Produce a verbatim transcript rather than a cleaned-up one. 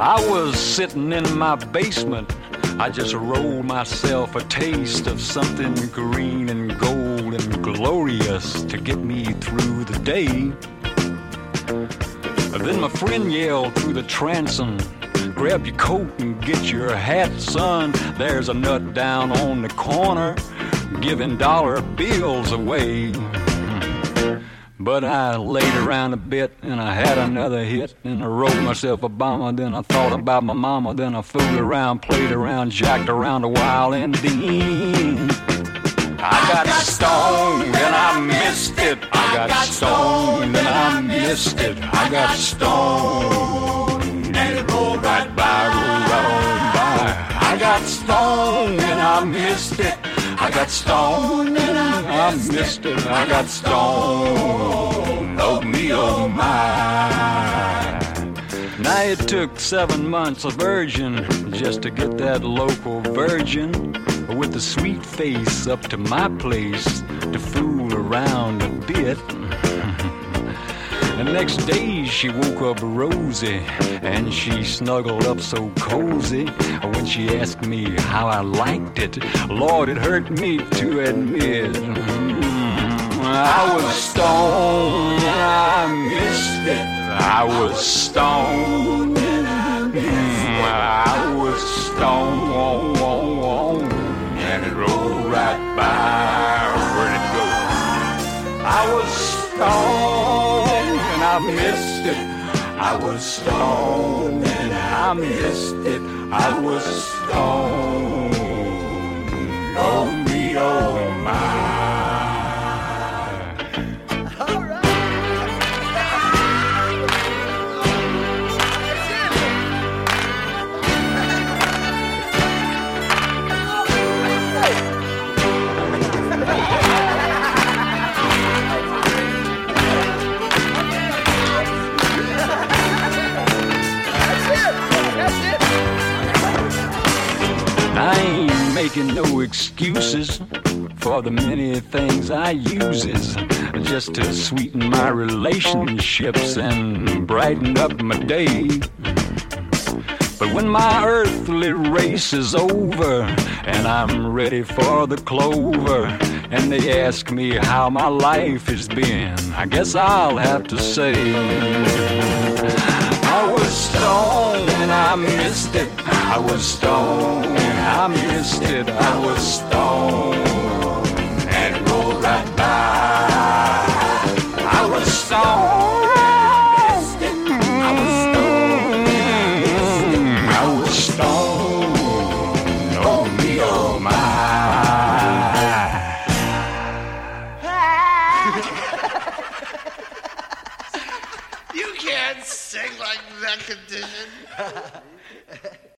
I was sitting in my basement. I just rolled myself a taste of something green and gold and glorious to get me through the day. Then my friend yelled through the transom, grab your coat and get your hat, son. There's a nut down on the corner giving dollar bills away. But I laid around a bit and I had another hit, and I wrote myself a bomber. Then I thought about my mama. Then I fooled around, played around, jacked around a while, and then I got stoned and I missed it. I got stoned and I missed it. I got stoned and it rolled right by, rolled right on by. I got stoned and I missed it. I got stoned and I missed it. I got stoned. Oh me, oh my. Now it took seven months of virgin just to get that local virgin with a sweet face up to my place to fool around a bit. The next day she woke up rosy and she snuggled up so cozy. When she asked me how I liked it, Lord, it hurt me to admit. I was stoned and I missed it. I was stoned and I missed it. I was stoned and it rolled right by. Where'd it go? I was stoned and I missed it. I was stoned and I missed it. I was stoned. Oh me, oh my. I ain't making no excuses for the many things I uses just to sweeten my relationships and brighten up my day. But when my earthly race is over and I'm ready for the clover, and they ask me how my life has been, I guess I'll have to say I was stoned and I missed it. I was stoned and I missed it. I was stoned and it rolled right by. I was stoned and I missed it. I was stoned and I was stoned. Oh me, oh my. You can't sing like that condition.